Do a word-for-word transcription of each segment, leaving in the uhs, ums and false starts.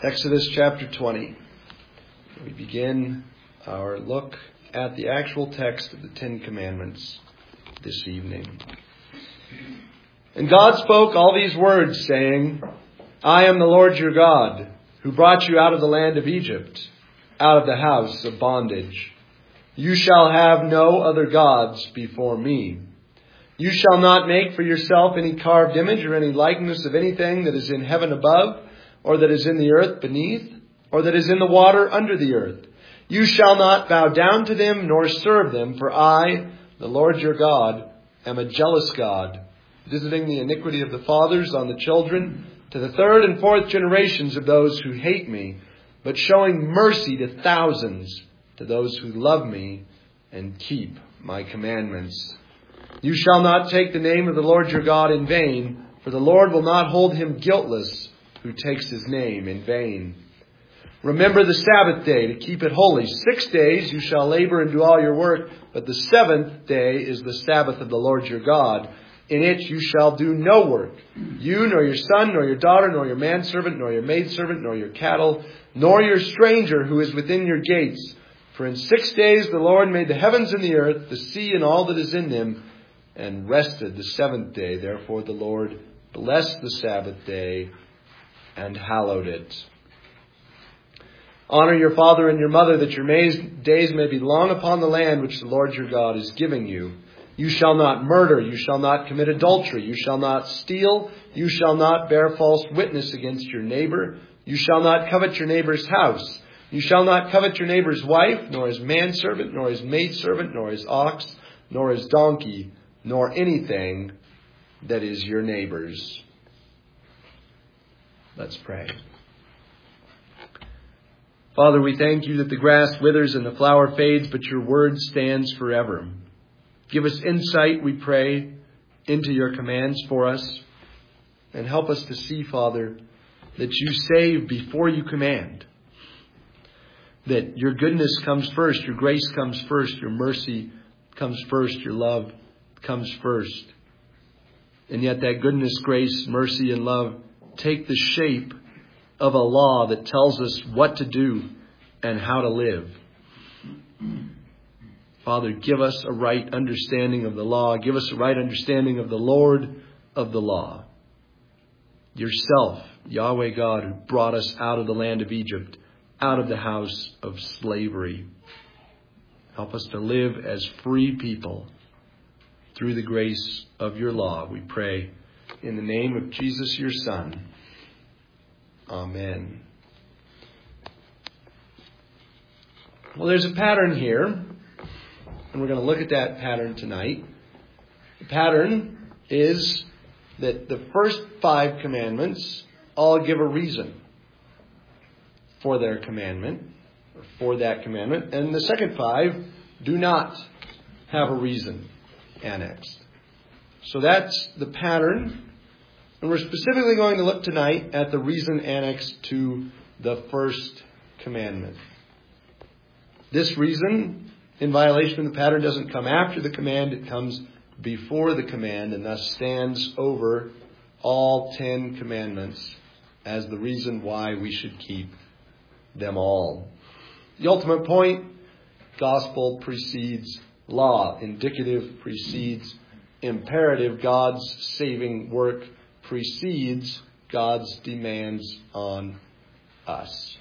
Exodus chapter twenty. We begin our look at the actual text of the Ten Commandments this evening. And God spoke all these words, saying, I am the Lord your God, who brought you out of the land of Egypt, out of the house of bondage. You shall have no other gods before me. You shall not make for yourself any carved image or any likeness of anything that is in heaven above, or that is in the earth beneath, or that is in the water under the earth. You shall not bow down to them nor serve them, for I, the Lord your God, am a jealous God, visiting the iniquity of the fathers on the children, to the third and fourth generations of those who hate me, but showing mercy to thousands, to those who love me and keep my commandments. You shall not take the name of the Lord your God in vain, for the Lord will not hold him guiltless who takes his name in vain. Remember the Sabbath day to keep it holy. Six days you shall labor and do all your work, but the seventh day is the Sabbath of the Lord your God. In it you shall do no work, you nor your son, nor your daughter, nor your manservant, nor your maidservant, nor your cattle, nor your stranger who is within your gates. For in six days the Lord made the heavens and the earth, the sea and all that is in them, and rested the seventh day. Therefore the Lord blessed the Sabbath day and hallowed it. Honor your father and your mother, that your days may be long upon the land which the Lord your God is giving you. You shall not murder, you shall not commit adultery, you shall not steal, you shall not bear false witness against your neighbor, you shall not covet your neighbor's house, you shall not covet your neighbor's wife, nor his manservant, nor his maidservant, nor his ox, nor his donkey, nor anything that is your neighbor's. Let's pray. Father, we thank you that the grass withers and the flower fades, but your word stands forever. Give us insight, we pray, into your commands for us. And help us to see, Father, that you save before you command. That your goodness comes first, your grace comes first, your mercy comes first, your love comes first. And yet that goodness, grace, mercy, and love take the shape of a law that tells us what to do and how to live. Father, give us a right understanding of the law. Give us a right understanding of the Lord of the law. Yourself, Yahweh God, who brought us out of the land of Egypt, out of the house of slavery. Help us to live as free people through the grace of your law, we pray. In the name of Jesus, your Son. Amen. Well, there's a pattern here, and we're going to look at that pattern tonight. The pattern is that the first five commandments all give a reason for their commandment, or for that commandment, and the second five do not have a reason annexed. So that's the pattern. And we're specifically going to look tonight at the reason annexed to the first commandment. This reason, in violation of the pattern, doesn't come after the command. It comes before the command and thus stands over all ten commandments as the reason why we should keep them all. The ultimate point, gospel precedes law. Indicative precedes imperative. God's saving work precedes God's demands on us.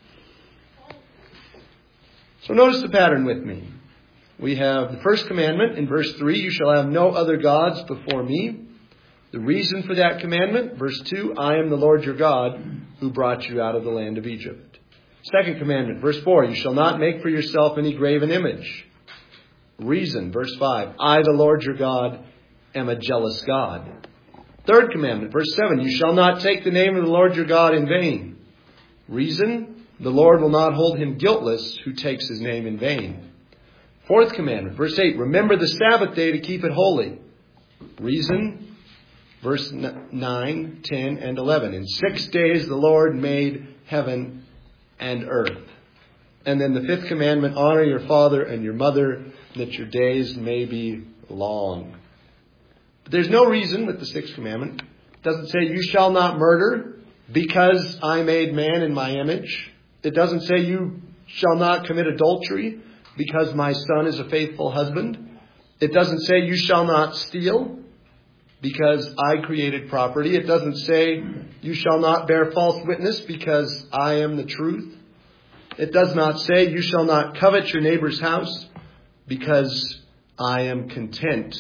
So notice the pattern with me. We have the first commandment in verse three, you shall have no other gods before me. The reason for that commandment, verse two, I am the Lord your God who brought you out of the land of Egypt. Second commandment, verse four, you shall not make for yourself any graven image. Reason, verse five, I, the Lord your God, am a jealous God. Third commandment, verse seven, you shall not take the name of the Lord your God in vain. Reason, the Lord will not hold him guiltless who takes his name in vain. Fourth commandment, verse eight, remember the Sabbath day to keep it holy. Reason, verse nine, ten, and eleven. In six days the Lord made heaven and earth. And then the fifth commandment, honor your father and your mother, that your days may be long. But there's no reason with the sixth commandment. It doesn't say you shall not murder. because I made man in my image. It doesn't say you shall not commit adultery because my son is a faithful husband. It doesn't say you shall not steal because I created property. It doesn't say you shall not bear false witness because I am the truth. It does not say you shall not covet your neighbor's house because I am content.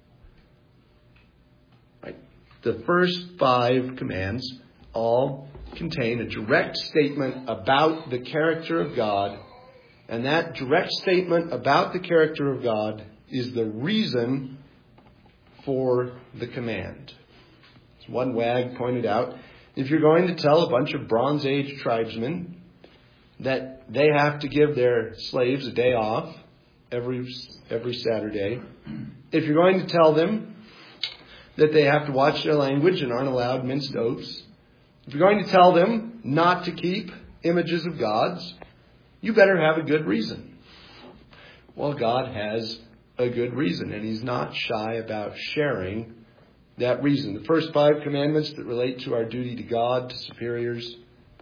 Right. The first five commands all contain a direct statement about the character of God, and that direct statement about the character of God is the reason for the command. As one wag pointed out, if you're going to tell a bunch of Bronze Age tribesmen that they have to give their slaves a day off every every Saturday, if you're going to tell them that they have to watch their language and aren't allowed minced oaths, if you're going to tell them not to keep images of gods, you better have a good reason. Well, God has a good reason, and He's not shy about sharing that reason. The first five commandments that relate to our duty to God, to superiors,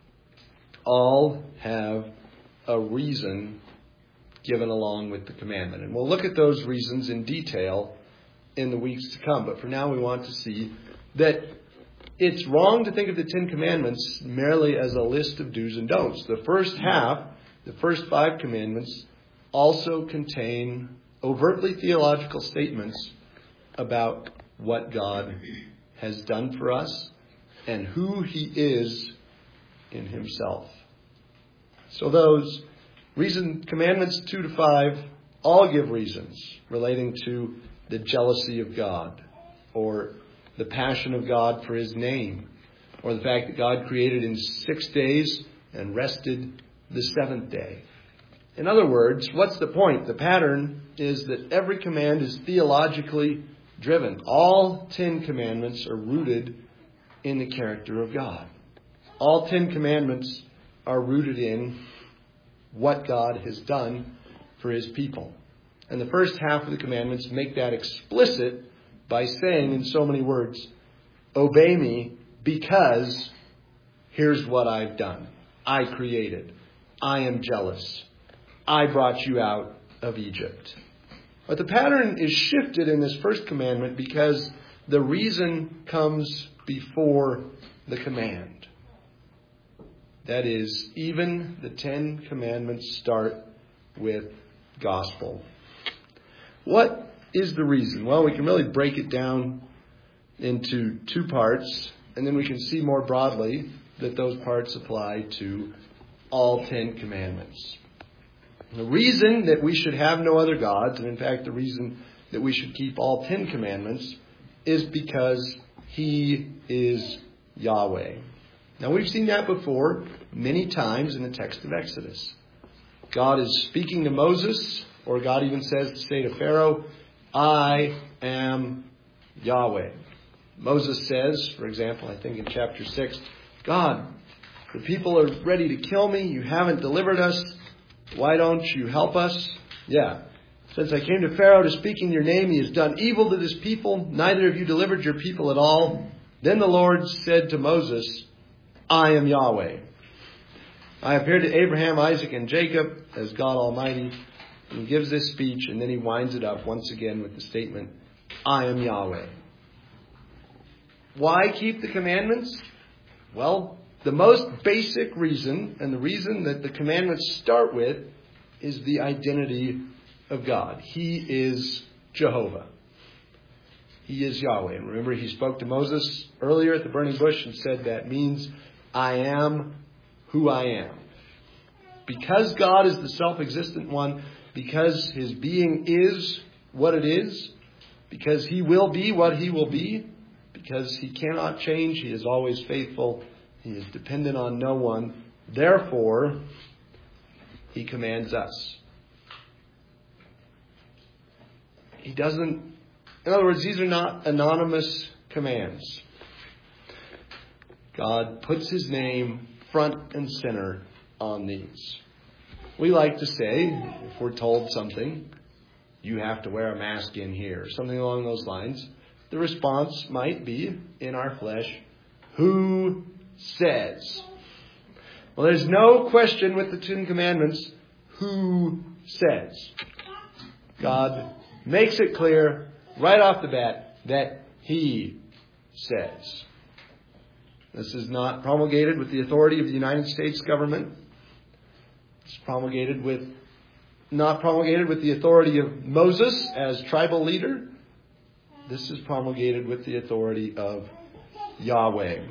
all have a reason given along with the commandment. And we'll look at those reasons in detail in the weeks to come. But for now, we want to see that it's wrong to think of the Ten Commandments merely as a list of do's and don'ts. The first half, the first five commandments, also contain overtly theological statements about what God has done for us and who He is in Himself. So those reason commandments two to five all give reasons relating to the jealousy of God, or the passion of God for His name, or the fact that God created in six days and rested the seventh day. In other words, what's the point? The pattern is that every command is theologically driven. All Ten Commandments are rooted in the character of God. All Ten Commandments are rooted in what God has done for His people. And the first half of the commandments make that explicit by saying in so many words, obey me because here's what I've done. I created. I am jealous. I brought you out of Egypt. But the pattern is shifted in this first commandment because the reason comes before the command. That is, even the Ten Commandments start with gospel. What is the reason? Well, we can really break it down into two parts, and then we can see more broadly that those parts apply to all Ten Commandments. The reason that we should have no other gods, and in fact the reason that we should keep all Ten Commandments, is because He is Yahweh. Now we've seen that before many times in the text of Exodus. God is speaking to Moses, or God even says to say to Pharaoh, I am Yahweh. Moses says, for example, I think in chapter six, God, the people are ready to kill me. You haven't delivered us. Why don't you help us? Yeah. Since I came to Pharaoh to speak in your name, he has done evil to this people. Neither have you delivered your people at all. Then the Lord said to Moses, I am Yahweh. I appeared to Abraham, Isaac, and Jacob as God Almighty. And he gives this speech, and then he winds it up once again with the statement, I am Yahweh. Why keep the commandments? Well, the most basic reason, and the reason that the commandments start with, is the identity of God. He is Jehovah. He is Yahweh. And remember, he spoke to Moses earlier at the burning bush and said that means I am who I am. Because God is the self-existent one, because his being is what it is, because he will be what he will be, because he cannot change, he is always faithful, he is dependent on no one. Therefore, he commands us. He doesn't, in other words, these are not anonymous commands. God puts his name front and center on these. We like to say, if we're told something, you have to wear a mask in here, something along those lines, the response might be, in our flesh, who says. Well, there's no question with the Ten Commandments who says. God makes it clear right off the bat that He says. This is not promulgated with the authority of the United States government. It's promulgated with, not promulgated with the authority of Moses as tribal leader. This is promulgated with the authority of Yahweh.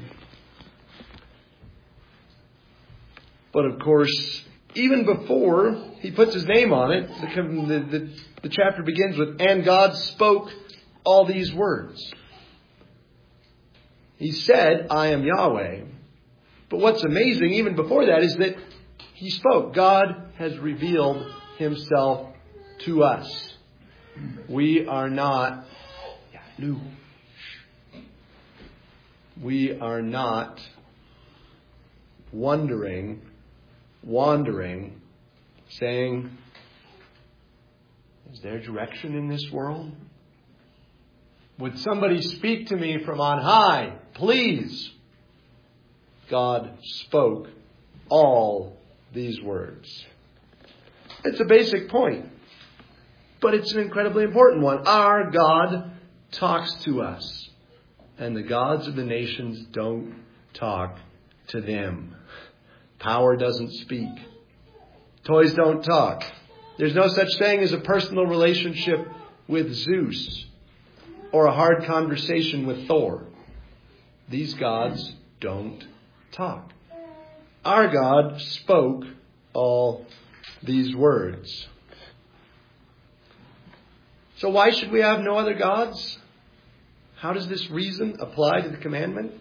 But of course, even before He puts His name on it, the, the, the, the chapter begins with, and God spoke all these words. He said, I am Yahweh. But what's amazing, even before that, is that He spoke. God has revealed Himself to us. We are not, we are not wondering, wandering, saying, is there direction in this world? Would somebody speak to me from on high, please? God spoke all these words. It's a basic point, but it's an incredibly important one. Our God talks to us, and the gods of the nations don't talk to them. Power doesn't speak. Toys don't talk. There's no such thing as a personal relationship with Zeus or a hard conversation with Thor. These gods don't talk. Our God spoke all these words. So why should we have no other gods? How does this reason apply to the commandment?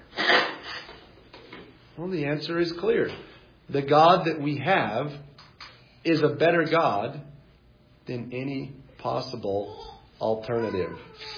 Well, the answer is clear. The God that we have is a better God than any possible alternative.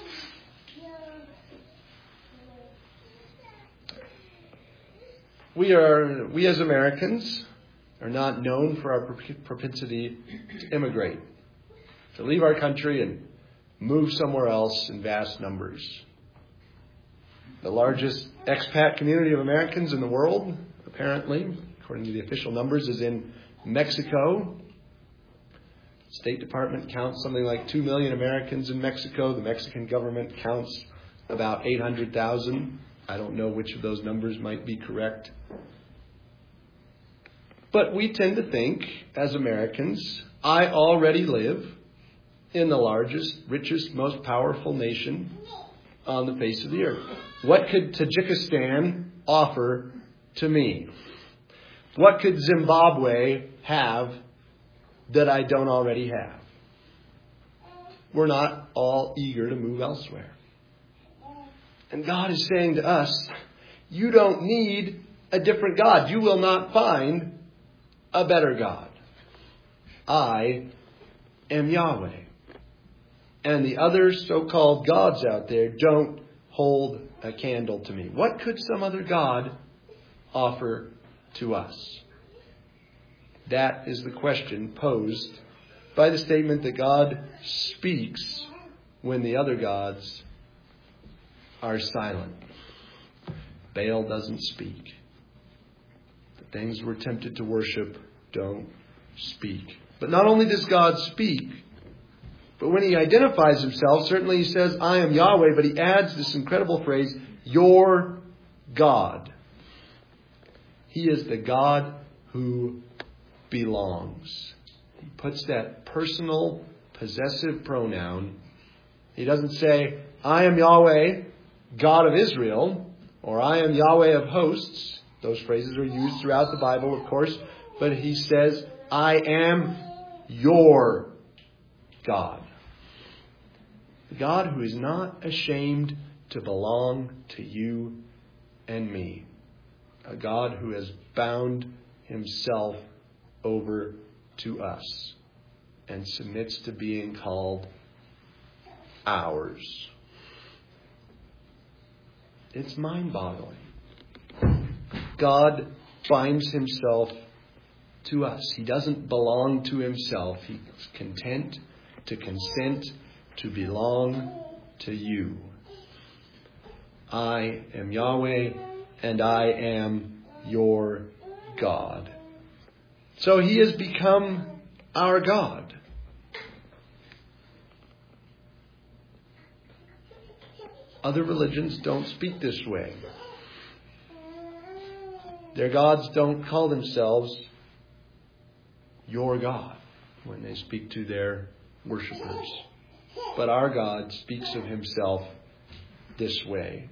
We are, we as Americans are not known for our propensity to immigrate, to leave our country and move somewhere else in vast numbers. The largest expat community of Americans in the world, apparently, according to the official numbers, is in Mexico. The State Department counts something like two million Americans in Mexico. The Mexican government counts about eight hundred thousand. I don't know which of those numbers might be correct. But we tend to think, as Americans, I already live in the largest, richest, most powerful nation on the face of the earth. What could Tajikistan offer to me? What could Zimbabwe have that I don't already have? We're not all eager to move elsewhere. And God is saying to us, you don't need a different God. You will not find a better God. I am Yahweh. And the other so-called gods out there don't hold a candle to me. What could some other God offer to us? That is the question posed by the statement that God speaks when the other gods are silent. Baal doesn't speak. The things we're tempted to worship don't speak. But not only does God speak, but when He identifies Himself, certainly He says, I am Yahweh, but He adds this incredible phrase, your God. He is the God who belongs. He puts that personal, possessive pronoun. He doesn't say, I am Yahweh, God of Israel, or I am Yahweh of hosts. Those phrases are used throughout the Bible, of course. But He says, I am your God. The God who is not ashamed to belong to you and me. A God who has bound Himself over to us and submits to being called ours. It's mind-boggling. God binds Himself to us. He doesn't belong to Himself. He's content to consent to belong to you. I am Yahweh. and I am your God. So he has become our God. Other religions don't speak this way. Their gods don't call themselves your God when they speak to their worshipers. But our God speaks of himself this way.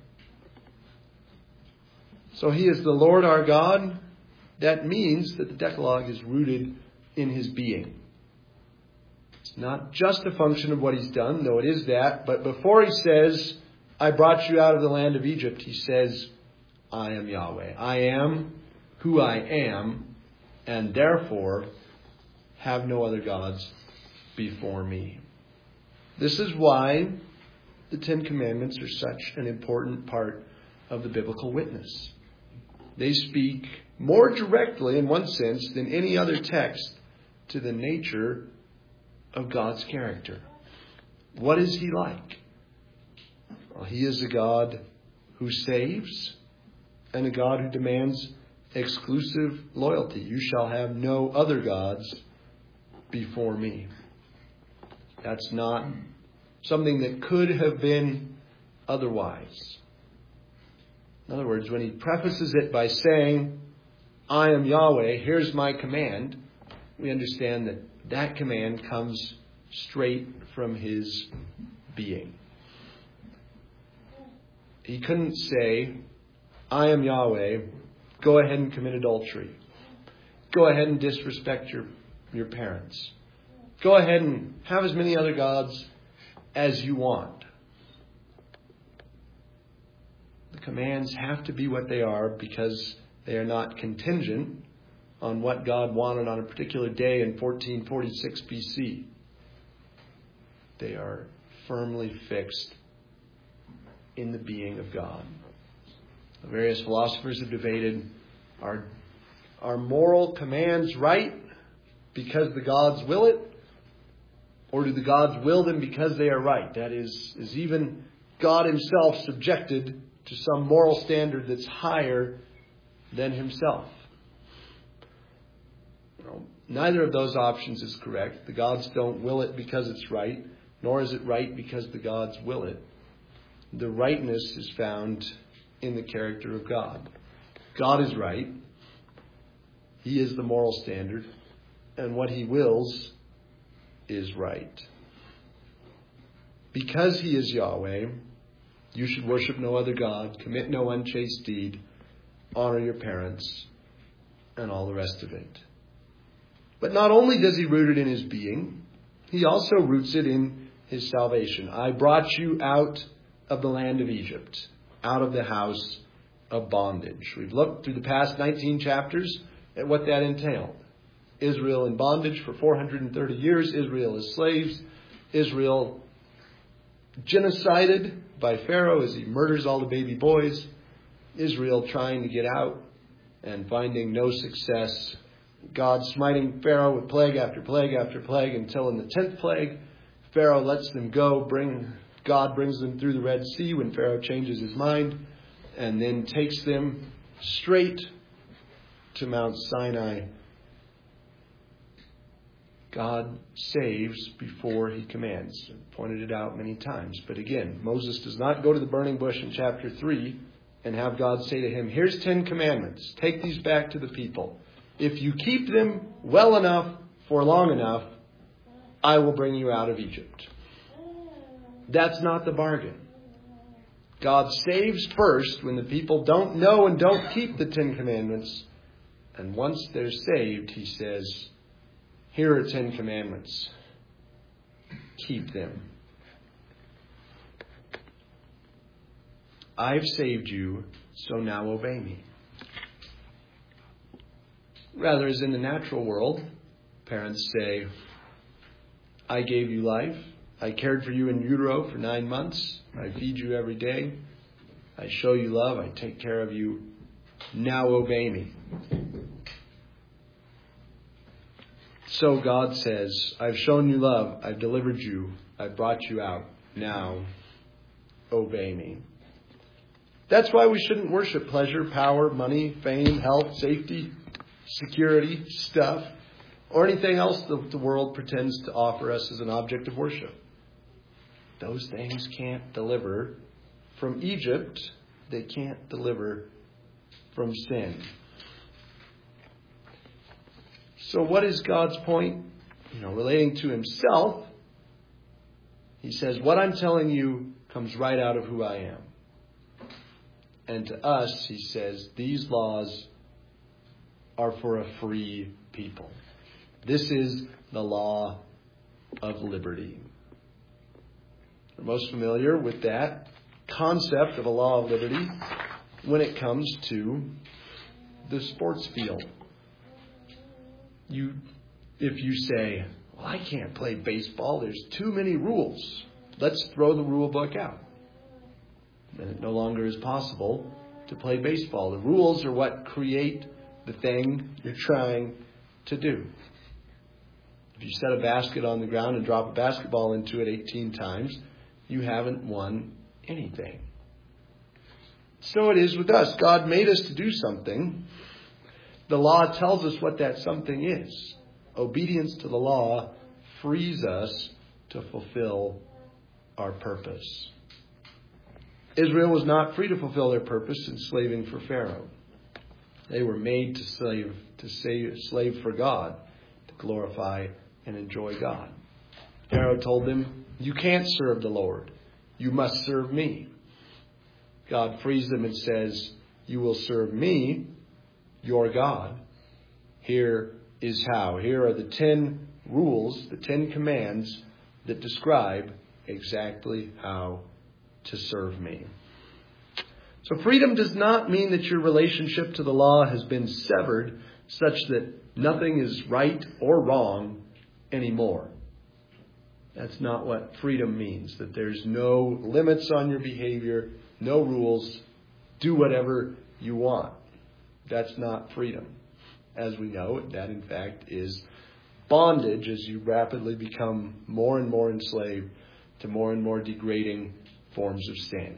So he is the Lord our God. That means that the Decalogue is rooted in his being. It's not just a function of what he's done, though it is that. But before he says, I brought you out of the land of Egypt, he says, I am Yahweh. I am who I am, and therefore have no other gods before me. This is why the Ten Commandments are such an important part of the biblical witness. They speak more directly, in one sense, than any other text to the nature of God's character. What is he like? Well, he is a God who saves and a God who demands exclusive loyalty. You shall have no other gods before me. That's not something that could have been otherwise. In other words, when he prefaces it by saying, I am Yahweh, here's my command, we understand that that command comes straight from his being. He couldn't say, I am Yahweh, go ahead and commit adultery. Go ahead and disrespect your, your parents. Go ahead and have as many other gods as you want. The commands have to be what they are because they are not contingent on what God wanted on a particular day in fourteen forty-six B C. They are firmly fixed in the being of God. The various philosophers have debated, are, are moral commands right because the gods will it? Or do the gods will them because they are right? That is, is even God himself subjected to some moral standard that's higher than himself? No, neither of those options is correct. The gods don't will it because it's right, nor is it right because the gods will it. The rightness is found in the character of God. God is right. He is the moral standard. And what he wills is right. Because he is Yahweh, you should worship no other God, commit no unchaste deed, honor your parents, and all the rest of it. But not only does he root it in his being, he also roots it in his salvation. I brought you out of the land of Egypt, out of the house of bondage. We've looked through the past nineteen chapters at what that entailed. Israel in bondage for four hundred thirty years. Israel as slaves. Israel genocided by Pharaoh as he murders all the baby boys. Israel trying to get out and finding no success. God smiting Pharaoh with plague after plague after plague until in the tenth plague, Pharaoh lets them go. Bring God brings them through the Red Sea when Pharaoh changes his mind and then takes them straight to Mount Sinai. God saves before he commands. I've pointed it out many times. But again, Moses does not go to the burning bush in chapter three and have God say to him, here's ten commandments. Take these back to the people. If you keep them well enough for long enough, I will bring you out of Egypt. That's not the bargain. God saves first when the people don't know and don't keep the Ten Commandments. And once they're saved, he says, here are Ten Commandments. Keep them. I've saved you, so now obey me. Rather, as in the natural world, parents say, I gave you life. I cared for you in utero for nine months. I feed you every day. I show you love. I take care of you. Now obey me. So God says, I've shown you love. I've delivered you. I've brought you out. Now obey me. That's why we shouldn't worship pleasure, power, money, fame, health, safety, security, stuff, or anything else that the world pretends to offer us as an object of worship. Those things can't deliver from Egypt. They can't deliver from sin. So what is God's point? You know, relating to himself, he says, what I'm telling you comes right out of who I am. And to us, he says, these laws are for a free people. This is the law of liberty. We're most familiar with that concept of a law of liberty when it comes to the sports field. You, if you say, well, I can't play baseball, there's too many rules. Let's throw the rule book out. Then it no longer is possible to play baseball. The rules are what create the thing you're trying to do. If you set a basket on the ground and drop a basketball into it eighteen times, you haven't won anything. So it is with us. God made us to do something. The law tells us what that something is. Obedience to the law frees us to fulfill our purpose. Israel was not free to fulfill their purpose in slaving for Pharaoh. They were made to slave, to save, slave for God, to glorify and enjoy God. Pharaoh told them, you can't serve the Lord. You must serve me. God frees them and says, you will serve me, your God. Here is how. Here are the ten rules, the ten commands that describe exactly how to serve me. So freedom does not mean that your relationship to the law has been severed such that nothing is right or wrong anymore. That's not what freedom means, that there's no limits on your behavior, no rules, do whatever you want. That's not freedom. As we know, that in fact is bondage as you rapidly become more and more enslaved to more and more degrading forms of sin.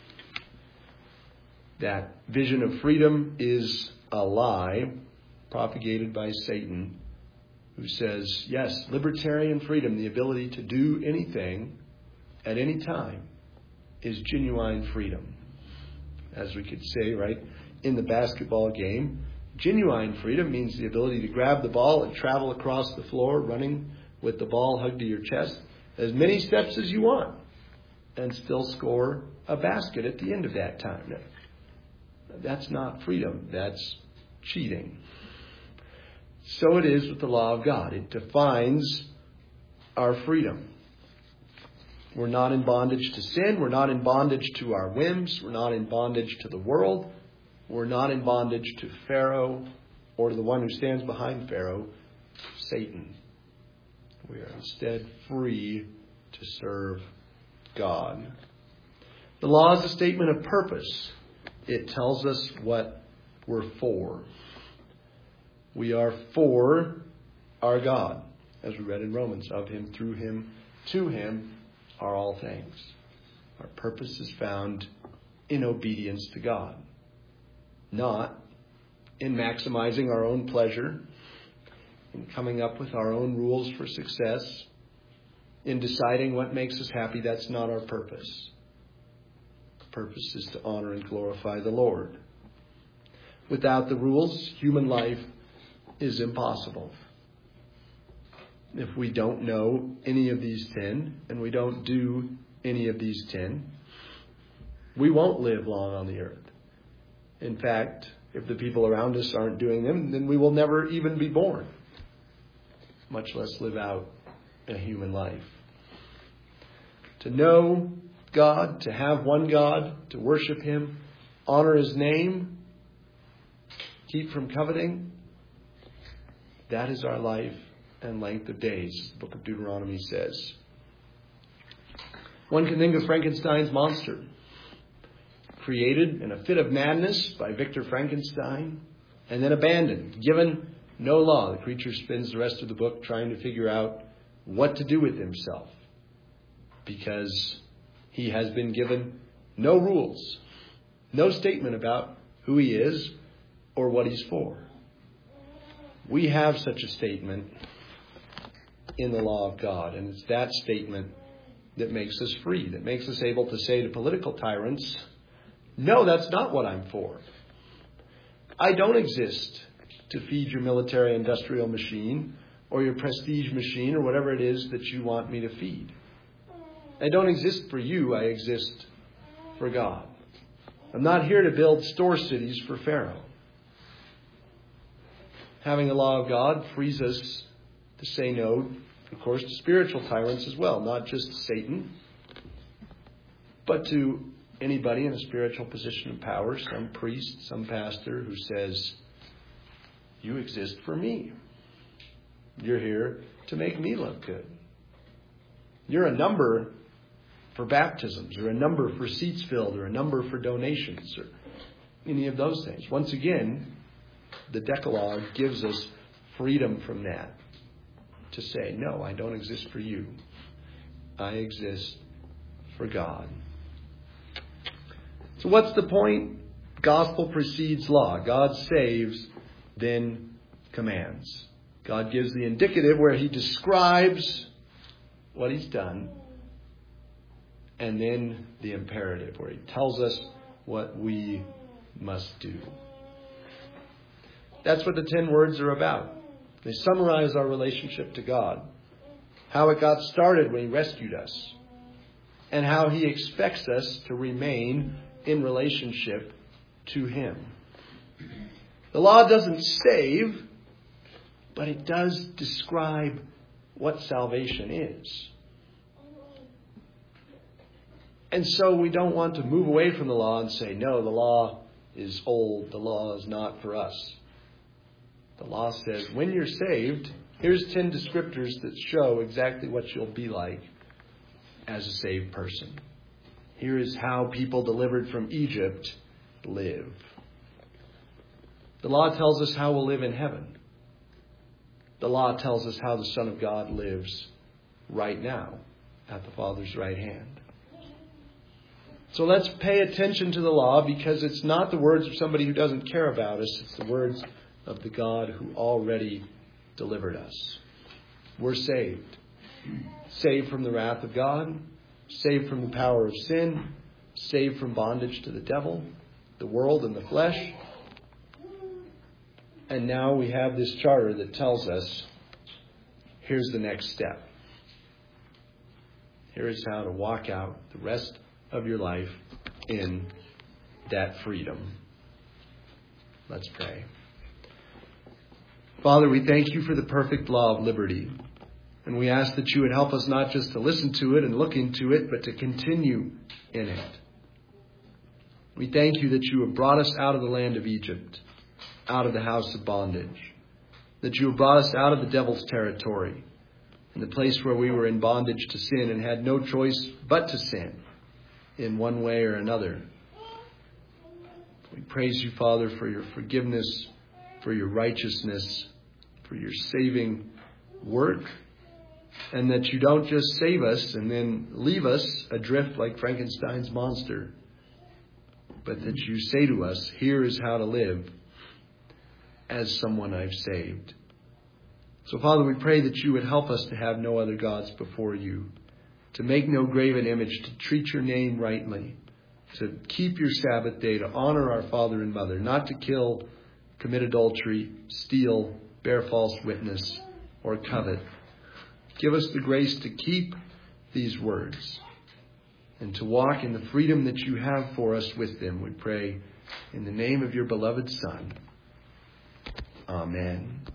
That vision of freedom is a lie propagated by Satan, who says, yes, libertarian freedom, the ability to do anything at any time, is genuine freedom. As we could say, right, in the basketball game, genuine freedom means the ability to grab the ball and travel across the floor, running with the ball hugged to your chest, as many steps as you want, and still score a basket at the end of that time. That's not freedom. That's cheating. So it is with the law of God. It defines our freedom. We're not in bondage to sin. We're not in bondage to our whims. We're not in bondage to the world. We're not in bondage to Pharaoh or to the one who stands behind Pharaoh, Satan. We are instead free to serve God. The law is a statement of purpose. It tells us what we're for. We are for our God, as we read in Romans. Of him, through him, to him are all things. Our purpose is found in obedience to God, not in maximizing our own pleasure, in coming up with our own rules for success, in deciding what makes us happy. That's not our purpose. Our purpose is to honor and glorify the Lord. Without the rules, human life is impossible. If we don't know any of these ten, and we don't do any of these ten, we won't live long on the earth. In fact, if the people around us aren't doing them, then we will never even be born, much less live out a human life. To know God, to have one God, to worship him, honor his name, keep from coveting, that is our life and length of days, the book of Deuteronomy says. One can think of Frankenstein's monster, created in a fit of madness by Victor Frankenstein, and then abandoned, given no law. The creature spends the rest of the book trying to figure out what to do with himself, because he has been given no rules. No statement about who he is or what he's for. We have such a statement in the law of God, and it's that statement that makes us free, that makes us able to say to political tyrants, no, that's not what I'm for. I don't exist to feed your military industrial machine or your prestige machine or whatever it is that you want me to feed. I don't exist for you. I exist for God. I'm not here to build store cities for Pharaoh. Having a law of God frees us to say no, of course, to spiritual tyrants as well, not just Satan, but to anybody in a spiritual position of power, some priest, some pastor who says, you exist for me. You're here to make me look good. You're a number for baptisms, or a number for seats filled, or a number for donations, or any of those things. Once again, the Decalogue gives us freedom from that to say, no, I don't exist for you. I exist for God. So what's the point? Gospel precedes law. God saves, then commands. God gives the indicative where he describes what he's done, and then the imperative where he tells us what we must do. That's what the ten words are about. They summarize our relationship to God, how it got started when he rescued us, and how he expects us to remain in relationship to him. The law doesn't save, but it does describe what salvation is. And so we don't want to move away from the law and say, no, the law is old, the law is not for us. The law says, when you're saved, here's ten descriptors that show exactly what you'll be like as a saved person. Here is how people delivered from Egypt live. The law tells us how we'll live in heaven. The law tells us how the Son of God lives right now at the Father's right hand. So let's pay attention to the law, because it's not the words of somebody who doesn't care about us. It's the words of the God who already delivered us. We're saved. Saved from the wrath of God. Saved from the power of sin. Saved from bondage to the devil, the world, and the flesh. And now we have this charter that tells us, here's the next step. Here is how to walk out the rest of your life in that freedom. Let's pray. Father, we thank you for the perfect law of liberty. And we ask that you would help us not just to listen to it and look into it, but to continue in it. We thank you that you have brought us out of the land of Egypt, out of the house of bondage, that you have brought us out of the devil's territory, in the place where we were in bondage to sin and had no choice but to sin in one way or another. We praise you, Father, for your forgiveness, for your righteousness, for your saving work, and that you don't just save us and then leave us adrift like Frankenstein's monster, but that you say to us, here is how to live as someone I've saved. So, Father, we pray that you would help us to have no other gods before you, to make no graven image, to treat your name rightly, to keep your Sabbath day, to honor our father and mother, not to kill, commit adultery, steal, bear false witness, or covet. Give us the grace to keep these words and to walk in the freedom that you have for us with them. We pray in the name of your beloved Son. Amen.